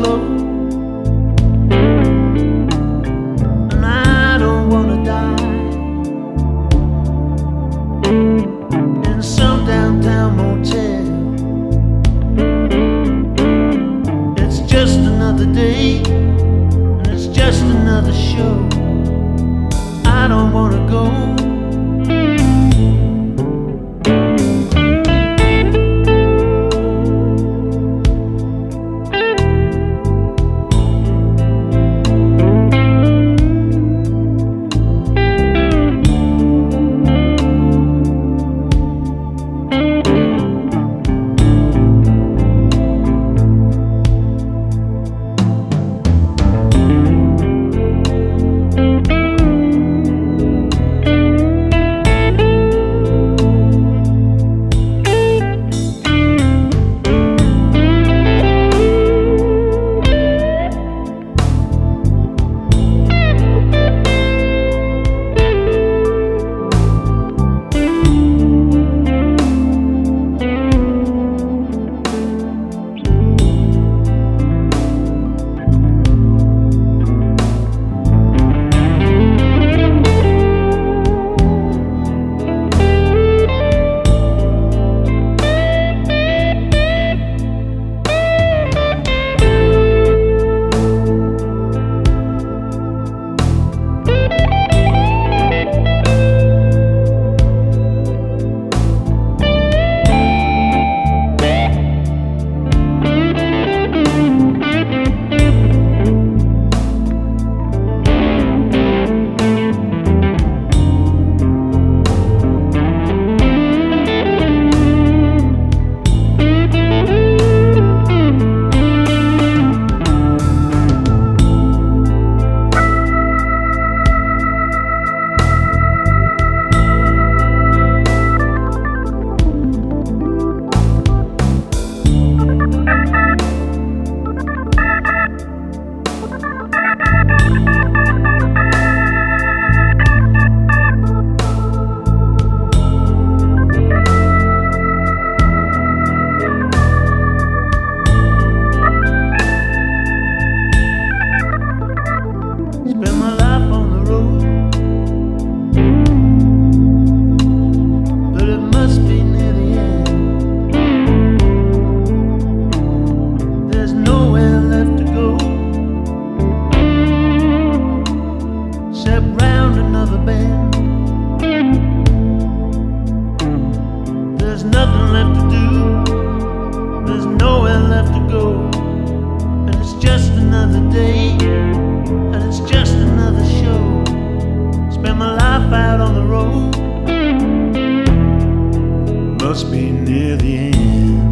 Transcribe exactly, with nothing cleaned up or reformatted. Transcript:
slow, and I don't wanna die in some downtown motel. It's just another day, and it's just another show. I don't wanna go. Spend my life on the road, but it must be near the end. There's nowhere left to go except round another bend. There's nothing left to do, there's nowhere left to go, and it's just another day, and it's just another show. Spend my life out on the road, must be near the end.